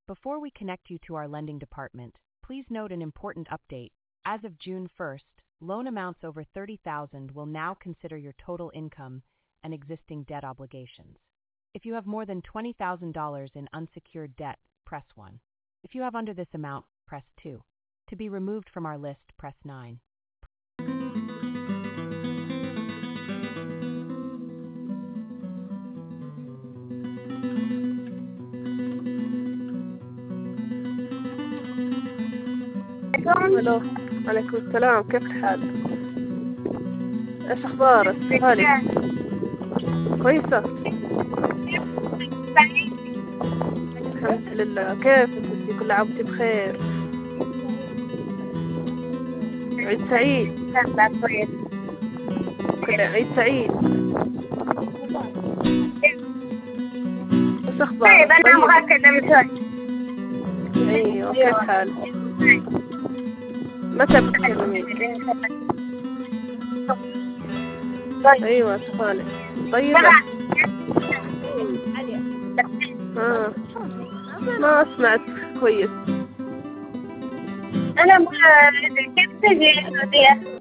Before we connect you to our lending department, please note an important update. As of June 1st, loan amounts over $30,000 will now consider your total income and existing debt obligations. If you have more than $20,000 in unsecured debt, press 1. If you have under this amount, press 2. To be removed from our list, press 9. الو، عليكم السلام، كيف الحال؟ ايش اخبارك؟ هاني كويسة الحمد لله. كيف انتي؟ كل عام وانتي بخير. عيد سعيد. كل عيد سعيد. ايش اخبارك؟ طيب انا ابغى اكلم شوي. ايوه، كيف حالك؟ متى بتكلمين؟ ايوه شغالة. طيبة. ما اسمعت كويس. انا ابغى كيف تجي السعودية؟